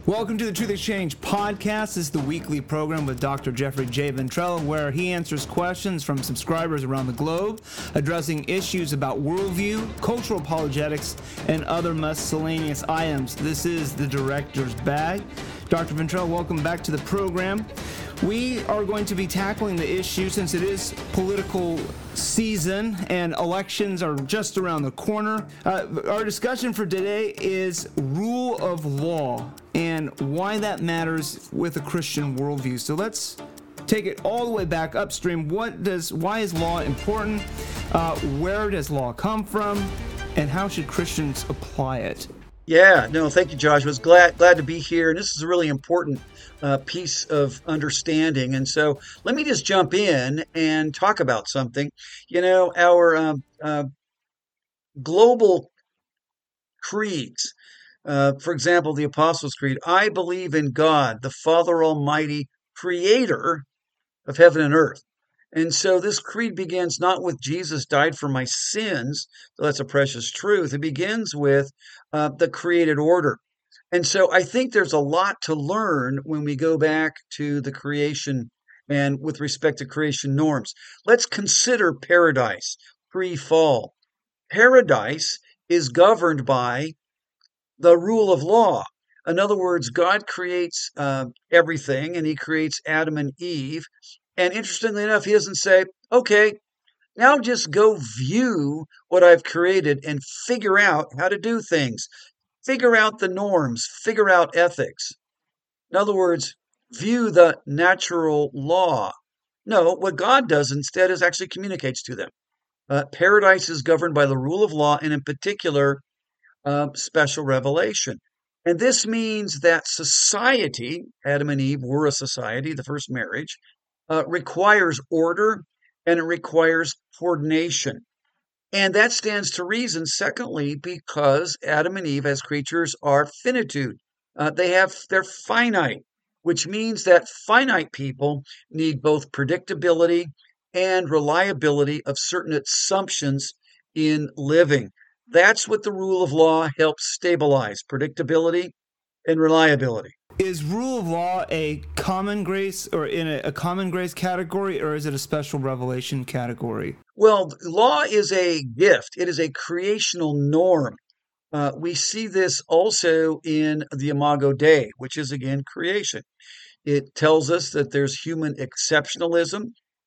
Welcome to the Truth Exchange podcast. This is the weekly program with Dr. Jeffrey J. Ventrella, where he answers questions from subscribers around the globe, addressing issues about worldview, cultural apologetics, and other miscellaneous items. This is the director's bag. Dr. Ventrella, welcome back to the program. We are going to be tackling the issue since it is political season and elections are just around the corner. Our discussion for today is rule of law and why that matters with a Christian worldview. So let's take it all the way back upstream. Why is law important? Where does law come from? And how should Christians apply it? Yeah, no, thank you, Josh. I was glad to be here. And this is a really important piece of understanding. And so let me just jump in and talk about something. You know, our global creeds, for example, the Apostles' Creed, I believe in God, the Father Almighty, creator of heaven and earth. And so this creed begins not with Jesus died for my sins, though that's a precious truth. It begins with the created order. And so I think there's a lot to learn when we go back to the creation and with respect to creation norms. Let's consider paradise pre-fall. Paradise is governed by the rule of law. In other words, God creates everything, and he creates Adam and Eve. And interestingly enough, he doesn't say, okay, now just go view what I've created and figure out how to do things. Figure out the norms, figure out ethics. In other words, view the natural law. No, what God does instead is actually communicates to them. Paradise is governed by the rule of law, and in particular, special revelation. And this means that society, Adam and Eve were a society, the first marriage, requires order and it requires coordination. And that stands to reason, secondly, because Adam and Eve as creatures are finitude. They're finite, which means that finite people need both predictability and reliability of certain assumptions in living. That's what the rule of law helps stabilize, predictability and reliability. Is rule of law a common grace or in a common grace category, or is it a special revelation category? Well, law is a gift. It is a creational norm. We see this also in the Imago Dei, which is, again, creation. It tells us that there's human exceptionalism.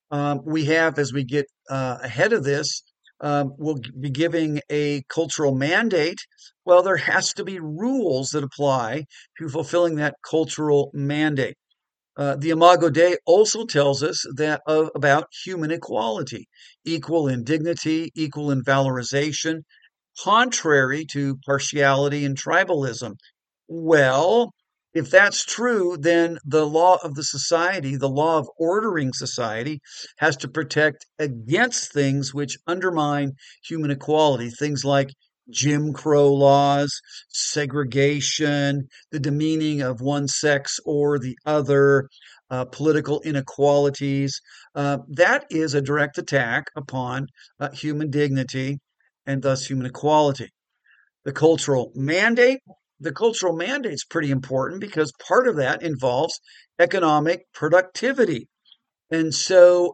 We have, as we get ahead of this, we'll be giving a cultural mandate. Well, there has to be rules that apply to fulfilling that cultural mandate. The Imago Dei also tells us that about human equality, equal in dignity, equal in valorization, contrary to partiality and tribalism. Well, if that's true, then the law of the society, the law of ordering society, has to protect against things which undermine human equality, things like Jim Crow laws, segregation, the demeaning of one sex or the other, political inequalities. That is a direct attack upon human dignity and thus human equality. The cultural mandate. The cultural mandate is pretty important because part of that involves economic productivity. And so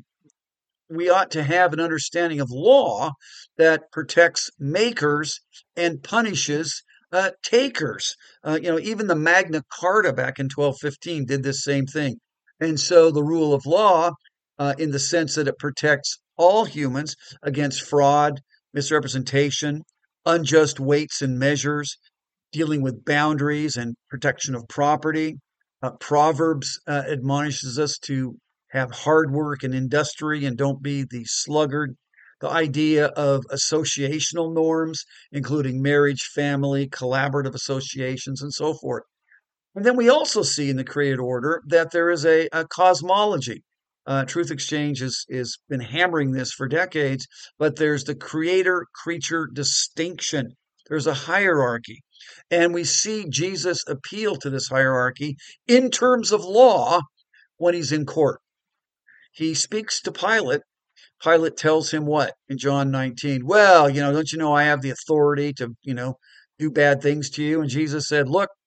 we ought to have an understanding of law that protects makers and punishes takers. Even the Magna Carta back in 1215 did this same thing. And so the rule of law, in the sense that it protects all humans against fraud, misrepresentation, unjust weights and measures, dealing with boundaries and protection of property. Proverbs admonishes us to have hard work and industry and don't be the sluggard. The idea of associational norms, including marriage, family, collaborative associations, and so forth. And then we also see in the created order that there is a cosmology. Truth Exchange has been hammering this for decades, but there's the creator-creature distinction. There's a hierarchy. And we see Jesus appeal to this hierarchy in terms of law when he's in court. He speaks to Pilate. Pilate tells him what in John 19? Well, don't you know I have the authority to, do bad things to you? And Jesus said, look,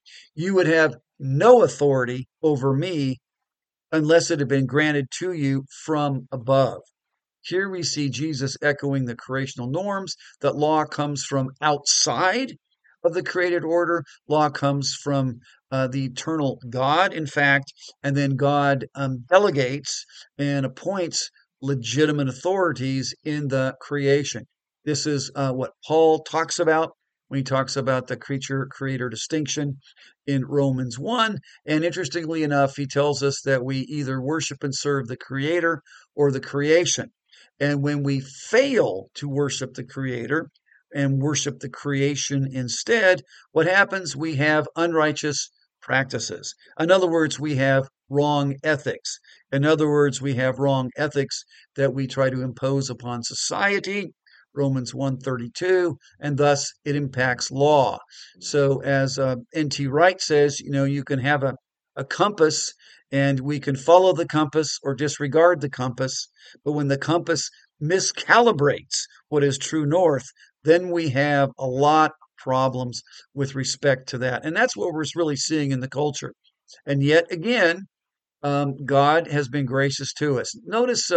You would have no authority over me unless it had been granted to you from above. Here we see Jesus echoing the creational norms that law comes from outside of the created order. Law comes from the eternal God, in fact, and then God delegates and appoints legitimate authorities in the creation. This is what Paul talks about when he talks about the creature creator distinction in Romans 1. And interestingly enough, he tells us that we either worship and serve the creator or the creation. And when we fail to worship the creator and worship the creation instead, what happens? We have unrighteous practices. In other words, we have wrong ethics. In other words, we have wrong ethics that we try to impose upon society. Romans 1:32, and thus it impacts law. So as N.T. Wright says, you can have a compass and we can follow the compass or disregard the compass. But when the compass miscalibrates what is true north, then we have a lot of problems with respect to that. And that's what we're really seeing in the culture. And yet again, God has been gracious to us. Notice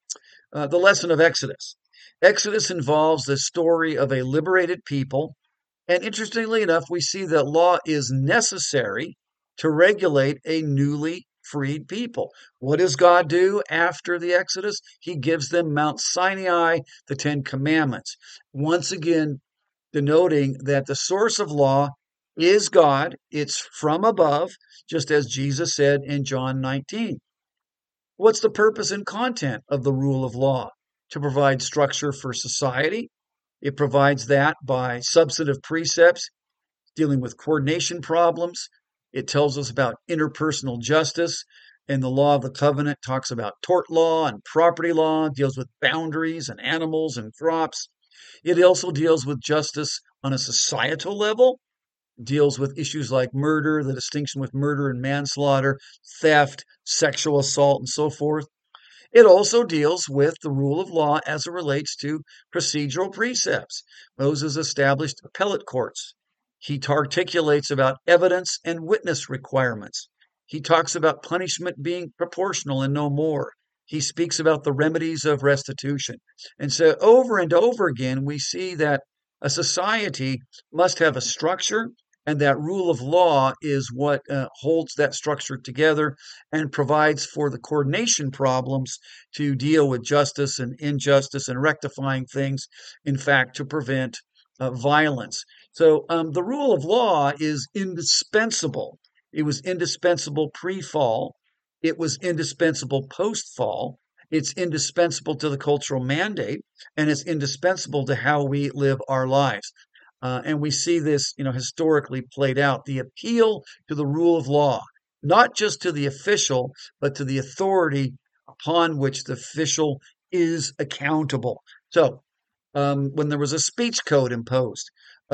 the lesson of Exodus. Exodus involves the story of a liberated people. And interestingly enough, we see that law is necessary to regulate a newly freed people. What does God do after the Exodus? He gives them Mount Sinai, the Ten Commandments. Once again, denoting that the source of law is God. It's from above, just as Jesus said in John 19. What's the purpose and content of the rule of law? To provide structure for society. It provides that by substantive precepts dealing with coordination problems. It tells us about interpersonal justice, and the law of the covenant talks about tort law and property law, deals with boundaries and animals and crops. It also deals with justice on a societal level, deals with issues like murder, the distinction with murder and manslaughter, theft, sexual assault, and so forth. It also deals with the rule of law as it relates to procedural precepts. Moses established appellate courts. He articulates about evidence and witness requirements. He talks about punishment being proportional and no more. He speaks about the remedies of restitution. And so over and over again, we see that a society must have a structure, and that rule of law is what holds that structure together and provides for the coordination problems to deal with justice and injustice and rectifying things, in fact, to prevent violence. So the rule of law is indispensable. It was indispensable pre-fall. It was indispensable post-fall. It's indispensable to the cultural mandate, and it's indispensable to how we live our lives. And we see this, historically played out. The appeal to the rule of law, not just to the official, but to the authority upon which the official is accountable. So, when there was a speech code imposed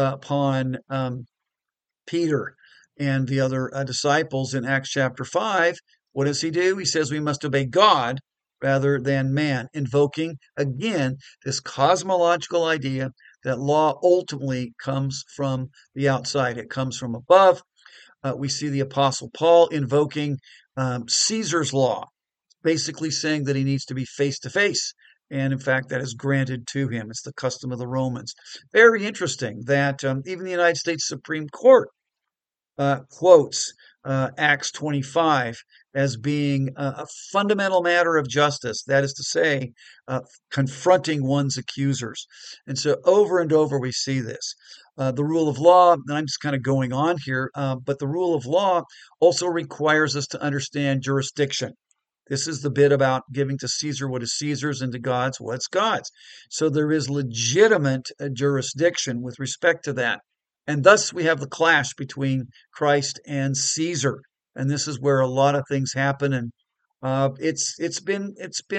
upon Peter and the other disciples in Acts chapter 5, what does he do? He says we must obey God rather than man, invoking again this cosmological idea that law ultimately comes from the outside. It comes from above. We see the Apostle Paul invoking Caesar's law, basically saying that he needs to be face to face. And in fact, that is granted to him. It's the custom of the Romans. Very interesting that even the United States Supreme Court quotes Acts 25 as being a fundamental matter of justice. That is to say, confronting one's accusers. And so over and over we see this. The rule of law, and I'm just kind of going on here, but the rule of law also requires us to understand jurisdiction. This is the bit about giving to Caesar what is Caesar's and to God's what's God's. So there is legitimate jurisdiction with respect to that. And thus we have the clash between Christ and Caesar. And this is where a lot of things happen. And it's been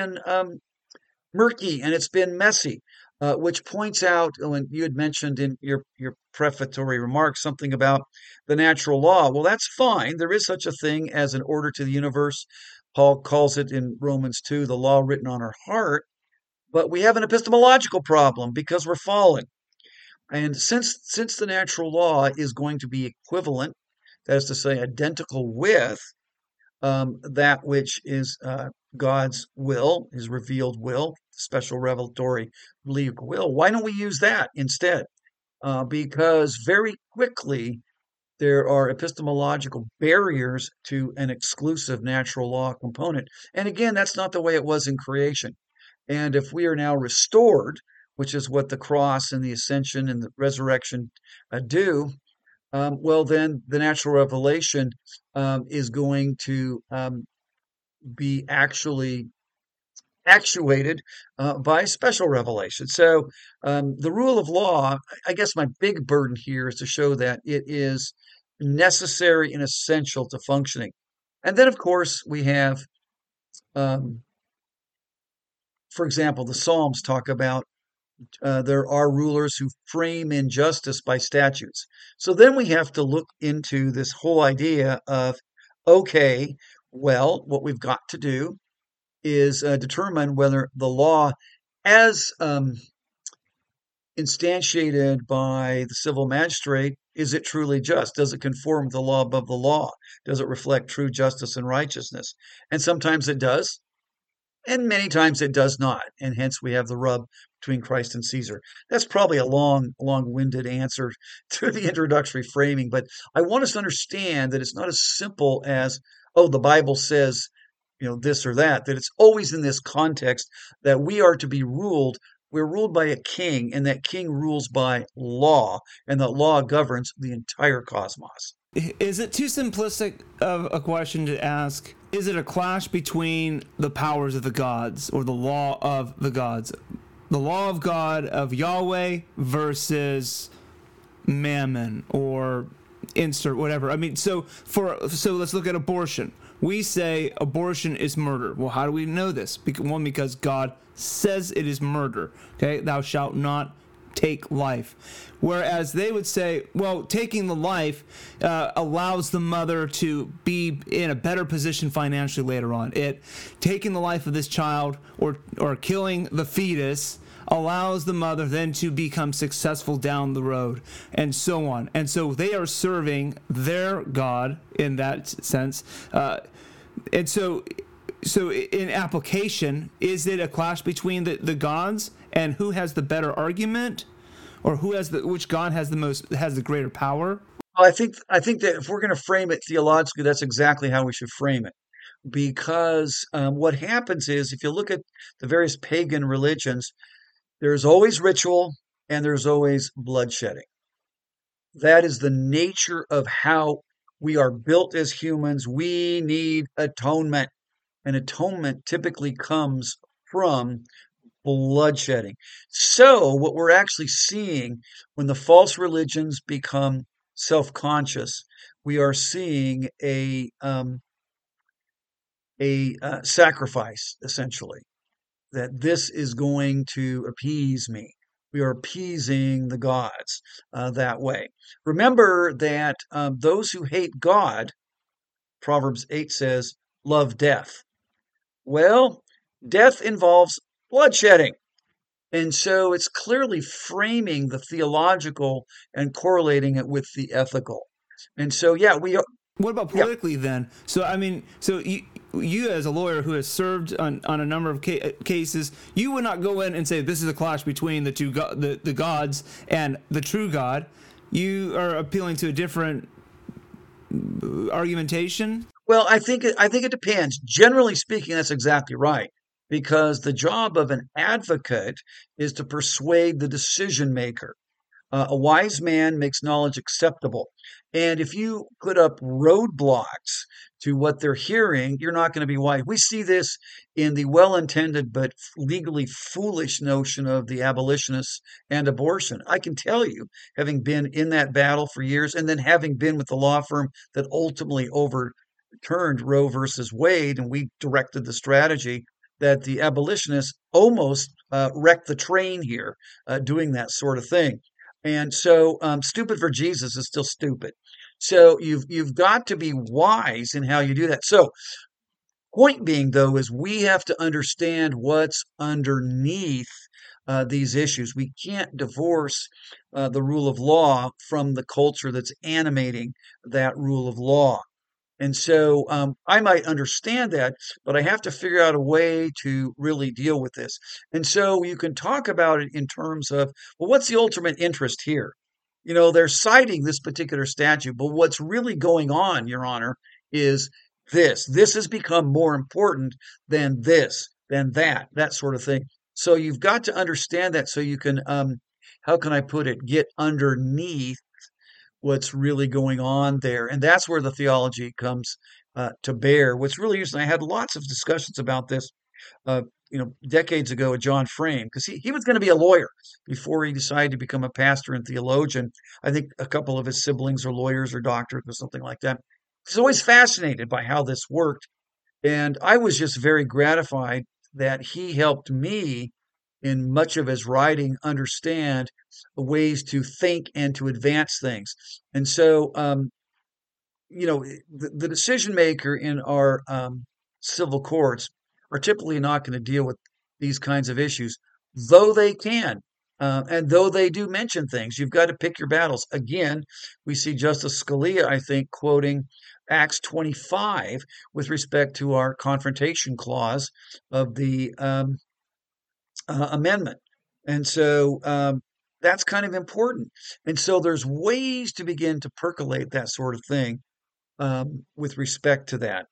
murky and it's been messy, which points out when you had mentioned in your prefatory remarks something about the natural law. Well, that's fine. There is such a thing as an order to the universe. Paul calls it in Romans 2, the law written on our heart. But we have an epistemological problem because we're fallen. And since the natural law is going to be equivalent that is to say, identical with that which is God's will, his revealed will, special revelatory believed will. Why don't we use that instead? Because very quickly there are epistemological barriers to an exclusive natural law component. And again, that's not the way it was in creation. And if we are now restored, which is what the cross and the ascension and the resurrection do, well, then the natural revelation is going to be actually actuated by special revelation. So the rule of law, I guess my big burden here is to show that it is necessary and essential to functioning. And then, of course, we have, um, for example, the Psalms talk about there are rulers who frame injustice by statutes. So then we have to look into this whole idea of, okay, well, what we've got to do is determine whether the law, as instantiated by the civil magistrate, is it truly just? Does it conform to the law above the law? Does it reflect true justice and righteousness? And sometimes it does, and many times it does not. And hence we have the rub between Christ and Caesar. That's probably a long-winded answer to the introductory framing, but I want us to understand that it's not as simple as, oh, the Bible says, this or that it's always in this context that we are to be ruled. We're ruled by a king, and that king rules by law, and that law governs the entire cosmos. Is it too simplistic of a question to ask? Is it a clash between the powers of the gods or the law of the gods? The law of God of Yahweh versus Mammon or insert whatever. I mean, so let's look at abortion. We say abortion is murder. Well, how do we know this? One, because God says it is murder. Okay, thou shalt not take life. Whereas they would say, well, taking the life allows the mother to be in a better position financially later on. Taking the life of this child or killing the fetus allows the mother then to become successful down the road, and so on. And so they are serving their God in that sense. And so in application, is it a clash between the gods and who has the better argument, or which God has the greater power? Well, I think that if we're going to frame it theologically, that's exactly how we should frame it. Because what happens is, if you look at the various pagan religions, there's always ritual and there's always bloodshedding. That is the nature of how we are built as humans. We need atonement, and atonement typically comes from bloodshedding. So what we're actually seeing when the false religions become self-conscious, we are seeing a sacrifice, essentially, that this is going to appease me. We are appeasing the gods that way. Remember that those who hate God, Proverbs 8 says, love death. Well, death involves bloodshedding. And so it's clearly framing the theological and correlating it with the ethical. And so, yeah, we are. What about politically then? So, I mean, you as a lawyer who has served on a number of cases, you would not go in and say this is a clash between the two the gods and the true God. You are appealing to a different argumentation. Well, I think it depends. Generally speaking, that's exactly right. Because the job of an advocate is to persuade the decision maker. A wise man makes knowledge acceptable. And if you put up roadblocks to what they're hearing, you're not going to be wise. We see this in the well-intended but legally foolish notion of the abolitionists and abortion. I can tell you, having been in that battle for years, and then having been with the law firm that ultimately overturned Roe versus Wade, and we directed the strategy, that the abolitionists almost wrecked the train here, doing that sort of thing. And so, stupid for Jesus is still stupid. So you've got to be wise in how you do that. So, point being though is we have to understand what's underneath these issues. We can't divorce the rule of law from the culture that's animating that rule of law. And so I might understand that, but I have to figure out a way to really deal with this. And so you can talk about it in terms of, well, what's the ultimate interest here? They're citing this particular statute, but what's really going on, Your Honor, is this. This has become more important than this, than that sort of thing. So you've got to understand that so you can, how can I put it, get underneath what's really going on there. And that's where the theology comes to bear. What's really interesting, I had lots of discussions about this, decades ago with John Frame, because he was going to be a lawyer before he decided to become a pastor and theologian. I think a couple of his siblings are lawyers or doctors or something like that. He's always fascinated by how this worked. And I was just very gratified that he helped me in much of his writing understand ways to think and to advance things. And so, the decision maker in our civil courts are typically not going to deal with these kinds of issues, though they can. And though they do mention things, you've got to pick your battles. Again, we see Justice Scalia, I think, quoting Acts 25 with respect to our confrontation clause of the amendment. And so that's kind of important. And so there's ways to begin to percolate that sort of thing with respect to that.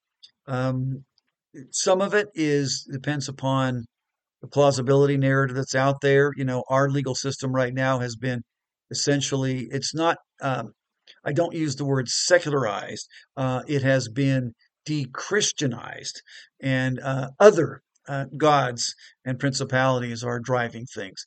Some of it depends upon the plausibility narrative that's out there. Our legal system right now has been essentially, it's not, I don't use the word secularized, it has been de-Christianized, and other gods and principalities are driving things.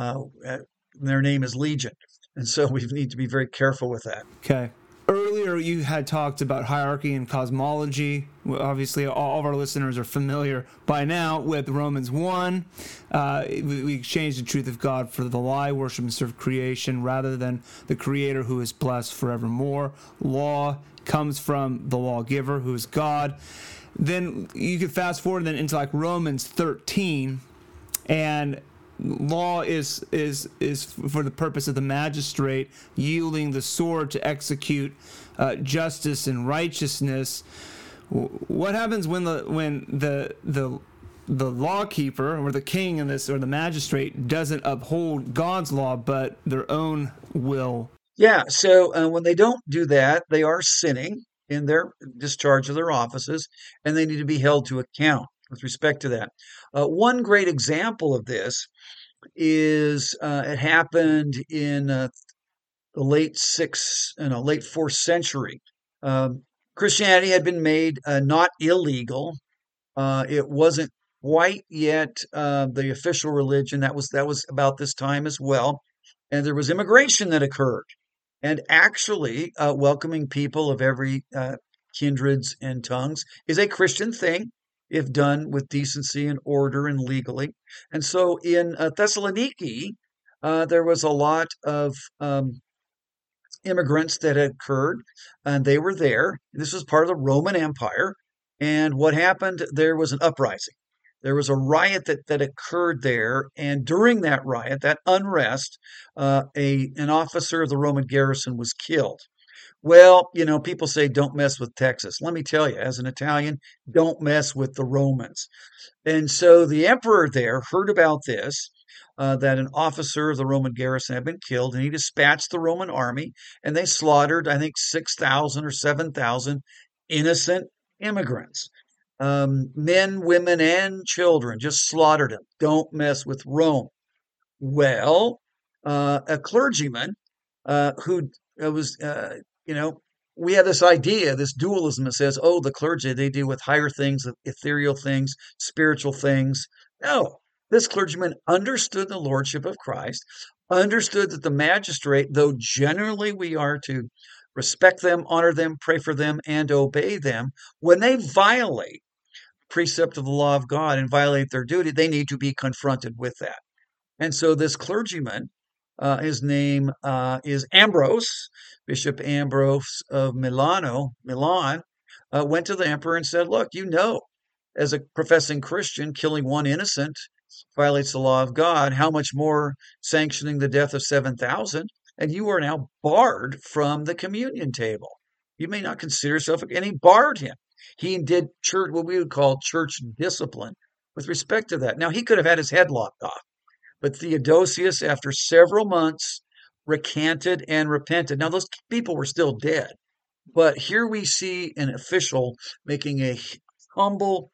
Their name is Legion. And so we need to be very careful with that. Okay. Earlier, you had talked about hierarchy and cosmology. Obviously, all of our listeners are familiar by now with Romans 1. We exchanged the truth of God for the lie, worship and serve creation rather than the Creator who is blessed forevermore. Law comes from the lawgiver who is God. Then you could fast forward then into like Romans 13, and law is for the purpose of the magistrate yielding the sword to execute justice and righteousness. What happens when the lawkeeper or the king in this, or the magistrate, doesn't uphold God's law but their own will? Yeah, so when they don't do that, they are sinning in their discharge of their offices, and they need to be held to account with respect to that. One great example of this is it happened in the late fourth century. Christianity had been made not illegal. It wasn't quite yet the official religion. That was about this time as well, and there was immigration that occurred, and actually welcoming people of every kindreds and tongues is a Christian thing if done with decency and order and legally. And so in Thessaloniki, there was a lot of immigrants that had occurred, and they were there. This was part of the Roman Empire. And what happened, there was an uprising. There was a riot that occurred there. And during that riot, that unrest, an officer of the Roman garrison was killed. Well, people say don't mess with Texas. Let me tell you, as an Italian, don't mess with the Romans. And so the emperor there heard about this, that an officer of the Roman garrison had been killed, and he dispatched the Roman army, and they slaughtered, I think, 6,000 or 7,000 innocent immigrants. Men, women, and children, just slaughtered them. Don't mess with Rome. Well, a clergyman who was, we have this idea, this dualism that says, oh, the clergy, they deal with higher things, ethereal things, spiritual things. No, this clergyman understood the lordship of Christ, understood that the magistrate, though generally we are to respect them, honor them, pray for them, and obey them, when they violate precept of the law of God and violate their duty, they need to be confronted with that. And so this clergyman, his name is Ambrose, Bishop Ambrose of Milan, went to the emperor and said, look, as a professing Christian, killing one innocent violates the law of God, how much more sanctioning the death of 7,000? And you are now barred from the communion table. You may not consider yourself, and he barred him. He did church, what we would call church discipline with respect to that. Now, he could have had his head lopped off, but Theodosius, after several months, recanted and repented. Now, those people were still dead, but here we see an official making a humble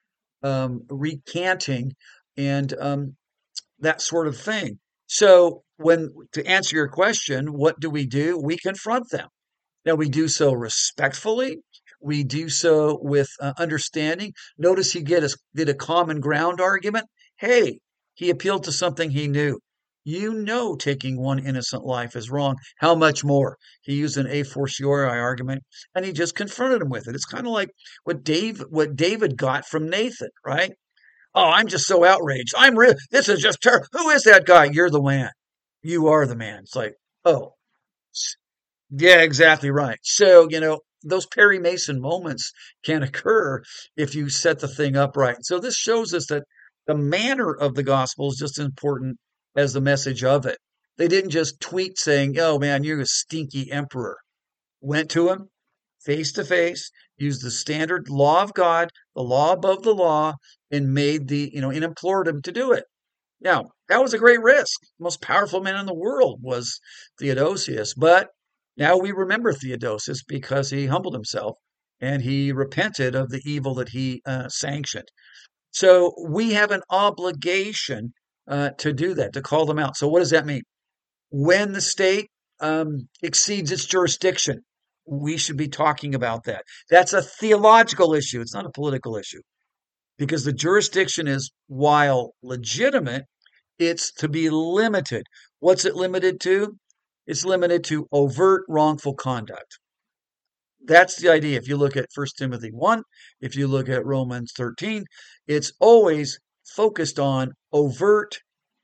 recanting and that sort of thing. So, when to answer your question, what do? We confront them. Now, we do so respectfully. We do so with understanding. Notice did a common ground argument. Hey, he appealed to something he knew. You know, taking one innocent life is wrong. How much more? He used an a fortiori argument, and he just confronted him with it. It's kind of like what David got from Nathan, right? Oh, I'm just so outraged. This is just terrible. Who is that guy? You're the man. You are the man. It's like, oh, yeah, exactly right. So, those Perry Mason moments can occur if you set the thing up right. So this shows us that the manner of the gospel is just as important as the message of it. They didn't just tweet saying, "Oh man, you're a stinky emperor." Went to him face to face, used the standard law of God, the law above the law, and and implored him to do it. Now, that was a great risk. The most powerful man in the world was Theodosius, but now we remember Theodosius because he humbled himself and he repented of the evil that he sanctioned. So we have an obligation to do that, to call them out. So what does that mean? When the state exceeds its jurisdiction, we should be talking about that. That's a theological issue. It's not a political issue because the jurisdiction is, while legitimate, it's to be limited. What's it limited to? It's limited to overt wrongful conduct. That's the idea. If you look at 1 Timothy 1, if you look at Romans 13, it's always focused on overt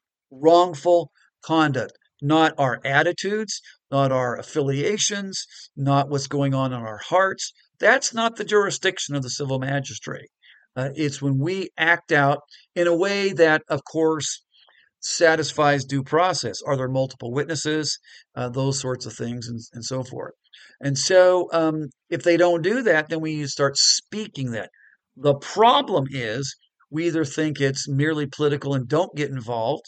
wrongful conduct, not our attitudes, not our affiliations, not what's going on in our hearts. That's not the jurisdiction of the civil magistrate. It's when we act out in a way that, of course, satisfies due process. Are there multiple witnesses? Those sorts of things and so forth. And so if they don't do that, then we start speaking that. The problem is we either think it's merely political and don't get involved,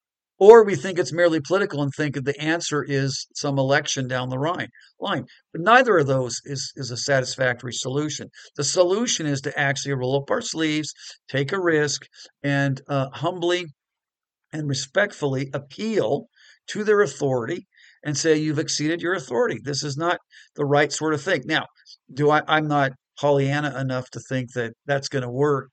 or we think it's merely political and think that the answer is some election down the line. But neither of those is a satisfactory solution. The solution is to actually roll up our sleeves, take a risk, and humbly and respectfully appeal to their authority and say, you've exceeded your authority. This is not the right sort of thing. Now, I'm not Pollyanna enough to think that that's going to work.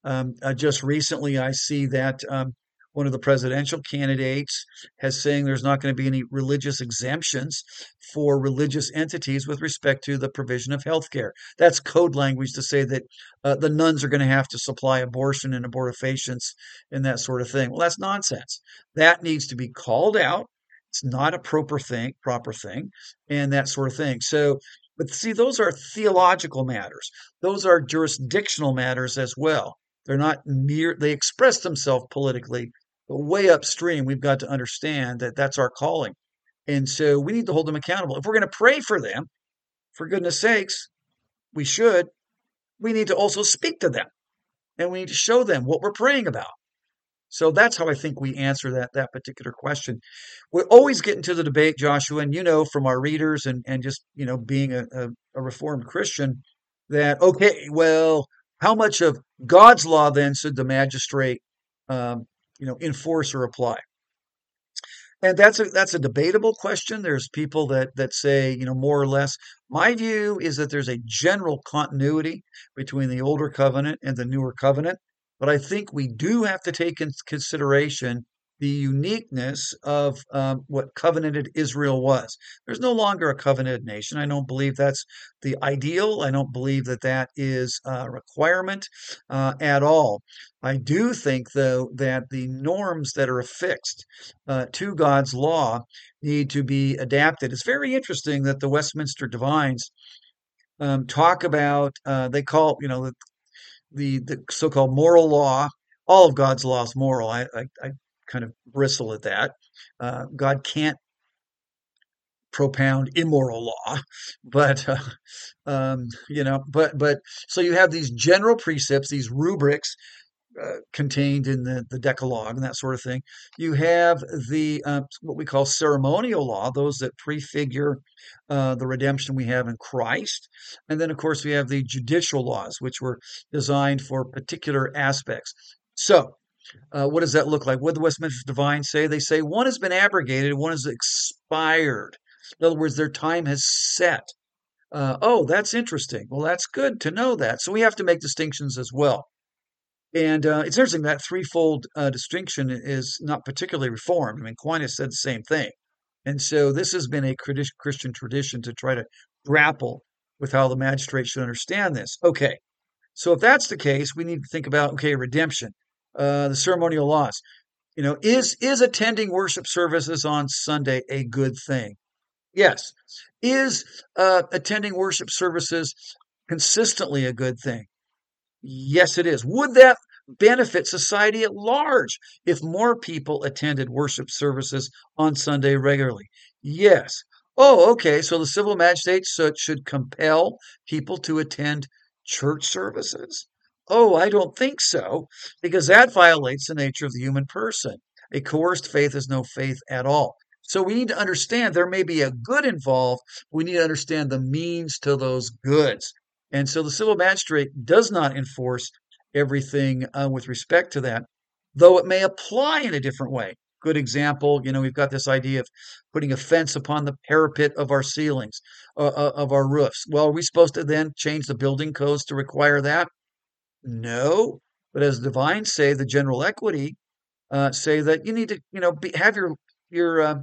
Just recently, I see that one of the presidential candidates has saying there's not going to be any religious exemptions for religious entities with respect to the provision of health care. That's code language to say that the nuns are going to have to supply abortion and abortifacients and that sort of thing. Well, that's nonsense. That needs to be called out. It's not a proper thing, and that sort of thing. So, but see, those are theological matters. Those are jurisdictional matters as well. They're not they express themselves politically, but way upstream, we've got to understand that that's our calling. And so we need to hold them accountable. If we're going to pray for them, for goodness sakes, we should. We need to also speak to them and we need to show them what we're praying about. So that's how I think we answer that particular question. We always get into the debate, Joshua, and from our readers and just being a Reformed Christian, that okay, well, how much of God's law then should the magistrate enforce or apply? And that's a debatable question. There's people that say, more or less. My view is that there's a general continuity between the older covenant and the newer covenant. But I think we do have to take into consideration the uniqueness of what covenanted Israel was. There's no longer a covenanted nation. I don't believe that's the ideal. I don't believe that is a requirement at all. I do think, though, that the norms that are affixed to God's law need to be adapted. It's very interesting that the Westminster Divines talk about, they call, the so-called moral law, all of God's law is moral. I kind of bristle at that. God can't propound immoral law, but but so you have these general precepts, these rubrics contained in the Decalogue and that sort of thing. You have the what we call ceremonial law, those that prefigure the redemption we have in Christ, and then of course we have the judicial laws, which were designed for particular aspects. So. What does that look like? What do the Westminster Divines say? They say one has been abrogated, one has expired. In other words, their time has set. Oh, that's interesting. Well, that's good to know that. So we have to make distinctions as well. And it's interesting that threefold distinction is not particularly reformed. I mean, Aquinas said the same thing. And so this has been a Christian tradition to try to grapple with how the magistrate should understand this. Okay, so if that's the case, we need to think about, okay, redemption, the ceremonial laws. Is attending worship services on Sunday a good thing? Yes. Is attending worship services consistently a good thing? Yes, it is. Would that benefit society at large if more people attended worship services on Sunday regularly? Yes. Oh, okay. So the civil magistrates should compel people to attend church services? Oh, I don't think so, because that violates the nature of the human person. A coerced faith is no faith at all. So we need to understand there may be a good involved. We need to understand the means to those goods. And so the civil magistrate does not enforce everything with respect to that, though it may apply in a different way. Good example, we've got this idea of putting a fence upon the parapet of our ceilings, of our roofs. Well, are we supposed to then change the building codes to require that? No. But as divines say, the general equity say that you need to, have your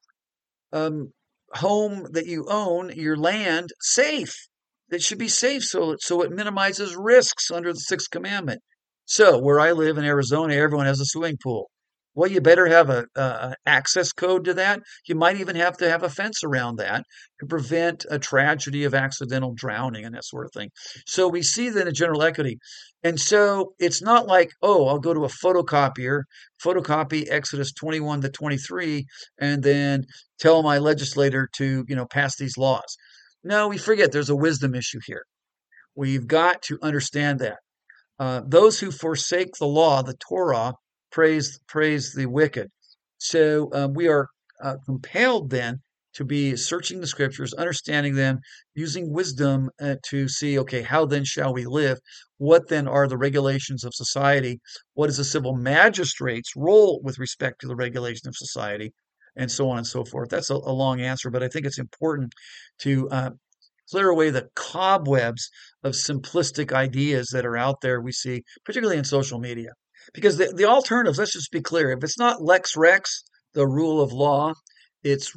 um, home that you own, your land, safe. It should be safe so it minimizes risks under the sixth commandment. So where I live in Arizona, everyone has a swimming pool. Well, you better have a access code to that. You might even have to have a fence around that to prevent a tragedy of accidental drowning and that sort of thing. So we see then a general equity. And so it's not like, oh, I'll go to a photocopier, photocopy Exodus 21 to 23, and then tell my legislator to, pass these laws. No, we forget there's a wisdom issue here. We've got to understand that. Those who forsake the law, the Torah, praise the wicked. So we are compelled then to be searching the scriptures, understanding them, using wisdom to see, okay, how then shall we live? What then are the regulations of society? What is the civil magistrate's role with respect to the regulation of society? And so on and so forth. That's a long answer, but I think it's important to clear away the cobwebs of simplistic ideas that are out there we see, particularly in social media. Because the alternatives, let's just be clear, if it's not Lex Rex, the rule of law, it's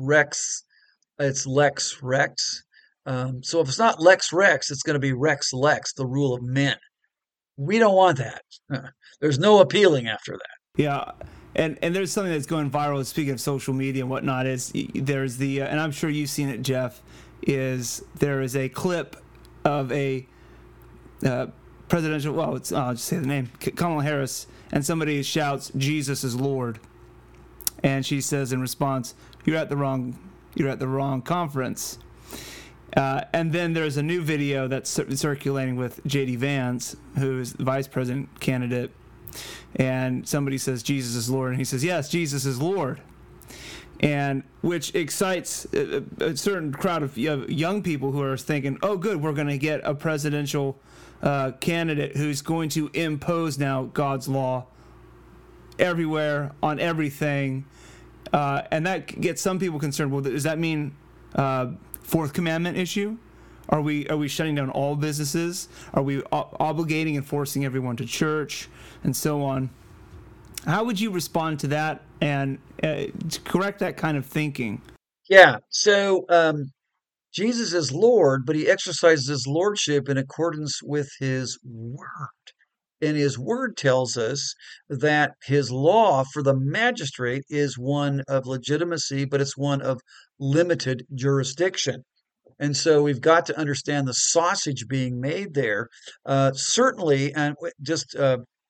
Lex Rex. So if it's not Lex Rex, it's going to be Rex Lex, the rule of men. We don't want that. There's no appealing after that. Yeah. And there's something that's going viral, speaking of social media and whatnot, is there's and I'm sure you've seen it, Jeff, there is a clip of a presidential, I'll just say the name, Kamala Harris, and somebody shouts, "Jesus is Lord." And she says in response, you're at the wrong conference. And then there's a new video that's circulating with J.D. Vance, who's the vice president candidate, and somebody says, "Jesus is Lord," and he says, "Yes, Jesus is Lord." And which excites a certain crowd of young people who are thinking, oh, good, we're going to get a presidential candidate who's going to impose now God's law everywhere on everything. And that gets some people concerned. Well, does that mean fourth commandment issue? Are we shutting down all businesses? Are we obligating and forcing everyone to church and so on? How would you respond to that and to correct that kind of thinking? Yeah. So Jesus is Lord, but he exercises his lordship in accordance with his word. And his word tells us that his law for the magistrate is one of legitimacy, but it's one of limited jurisdiction. And so we've got to understand the sausage being made there. Certainly, and just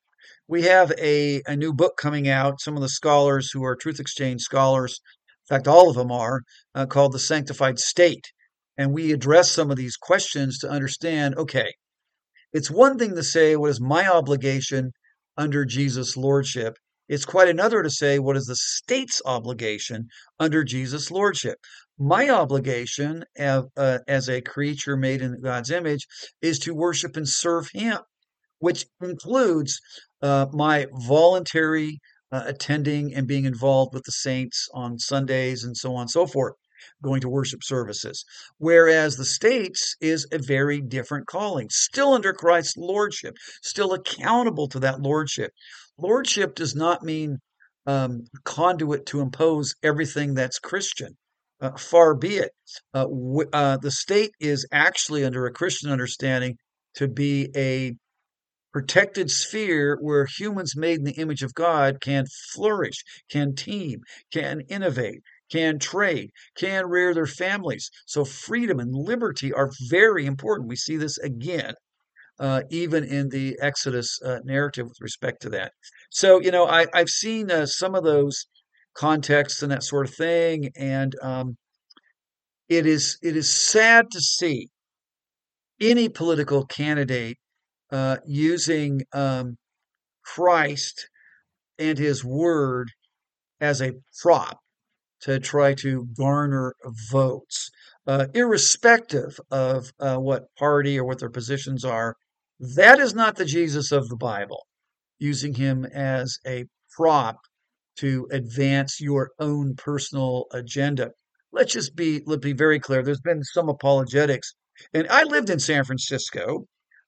We have a new book coming out. Some of the scholars who are Truth Exchange scholars, in fact, all of them are, called The Sanctified State. And we address some of these questions to understand, okay, it's one thing to say, what is my obligation under Jesus' lordship? It's quite another to say, what is the state's obligation under Jesus' lordship? My obligation as a creature made in God's image is to worship and serve Him, which includes my voluntary attending and being involved with the saints on Sundays and so on and so forth, going to worship services. Whereas the states is a very different calling, still under Christ's lordship, still accountable to that lordship. Lordship does not mean conduit to impose everything that's Christian. Far be it. The state is actually, under a Christian understanding, to be a protected sphere where humans made in the image of God can flourish, can team, can innovate, can trade, can rear their families. So freedom and liberty are very important. We see this again, even in the Exodus narrative with respect to that. So, I've seen some of those contexts and that sort of thing, and it is sad to see any political candidate using Christ and his word as a prop to try to garner votes, irrespective of what party or what their positions are. That is not the Jesus of the Bible, using him as a prop to advance your own personal agenda. Let's be very clear. There's been some apologetics, and I lived in San Francisco,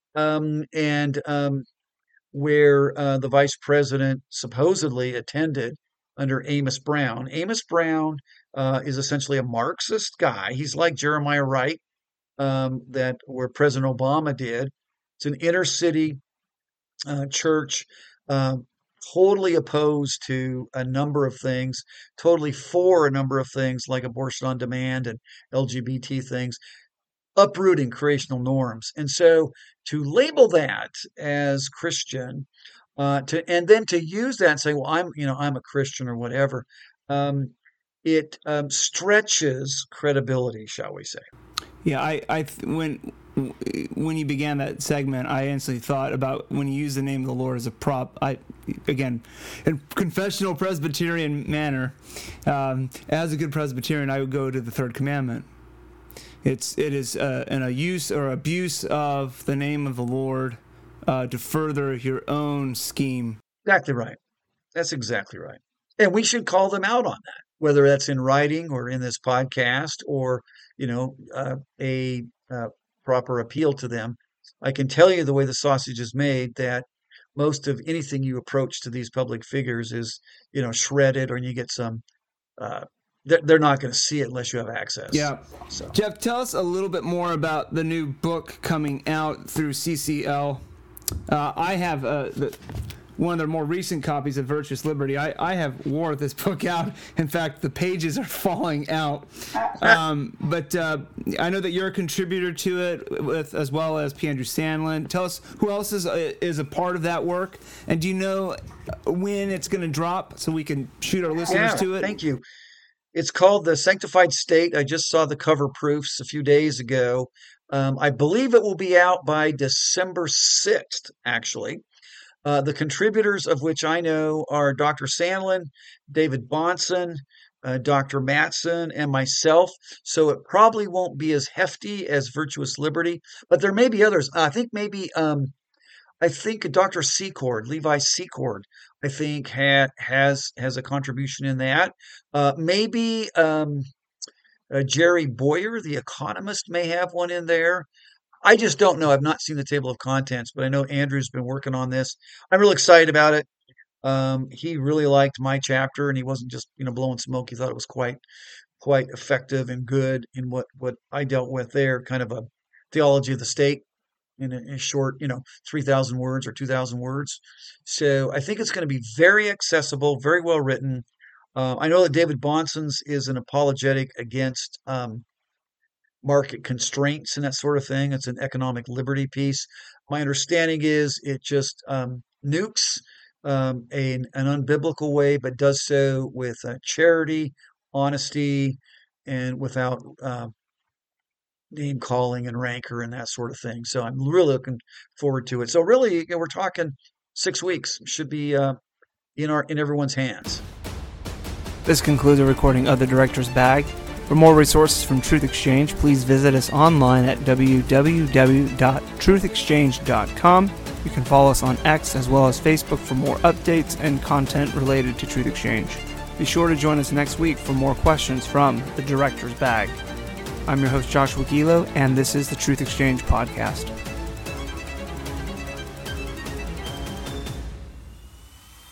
and where the vice president supposedly attended under Amos Brown. Amos Brown is essentially a Marxist guy. He's like Jeremiah Wright, that where President Obama did. It's an inner city church, totally opposed to a number of things, totally for a number of things like abortion on demand and LGBT things, uprooting creational norms. And so to label that as Christian, and then to use that and say, well, I'm a Christian or whatever, it stretches credibility, shall we say. Yeah, when you began that segment, I instantly thought about when you use the name of the Lord as a prop. Again, in confessional Presbyterian manner, as a good Presbyterian, I would go to the third commandment. It is a use or abuse of the name of the Lord to further your own scheme. Exactly right. That's exactly right. And we should call them out on that, whether that's in writing or in this podcast or, a proper appeal to them. I can tell you the way the sausage is made that most of anything you approach to these public figures is, shredded, or you get some, they're not going to see it unless you have access. Yeah. So. Jeff, tell us a little bit more about the new book coming out through CCL. I have one of their more recent copies of Virtuous Liberty. I have wore this book out. In fact, the pages are falling out. But I know that you're a contributor to it, as well as P. Andrew Sandlin. Tell us who else is a part of that work, and do you know when it's going to drop so we can shoot our listeners to it? Thank you. It's called The Sanctified State. I just saw the cover proofs a few days ago. I believe it will be out by December 6th, actually. The contributors of which I know are Dr. Sandlin, David Bahnsen, Dr. Mattson, and myself. So it probably won't be as hefty as Virtuous Liberty, but there may be others. I think Dr. Secord, Levi Secord, I think has a contribution in that. Maybe Jerry Boyer, the economist, may have one in there. I just don't know. I've not seen the table of contents, but I know Andrew's been working on this. I'm real excited about it. He really liked my chapter, and he wasn't just blowing smoke. He thought it was quite effective and good in what I dealt with there, kind of a theology of the state in a short, 3,000 words or 2,000 words. So I think it's going to be very accessible, very well written. I know that David Bahnsen's is an apologetic against market constraints and that sort of thing. It's an economic liberty piece. My understanding is it just nukes an unbiblical way, but does so with charity, honesty, and without name calling and rancor and that sort of thing. So I'm really looking forward to it. So really, we're talking 6 weeks. Should be in everyone's hands. This concludes a recording of The Director's Bag. For more resources from Truth Exchange, please visit us online at www.truthexchange.com. You can follow us on X as well as Facebook for more updates and content related to Truth Exchange. Be sure to join us next week for more questions from The Director's Bag. I'm your host, Joshua Gilo, and this is the Truth Exchange Podcast.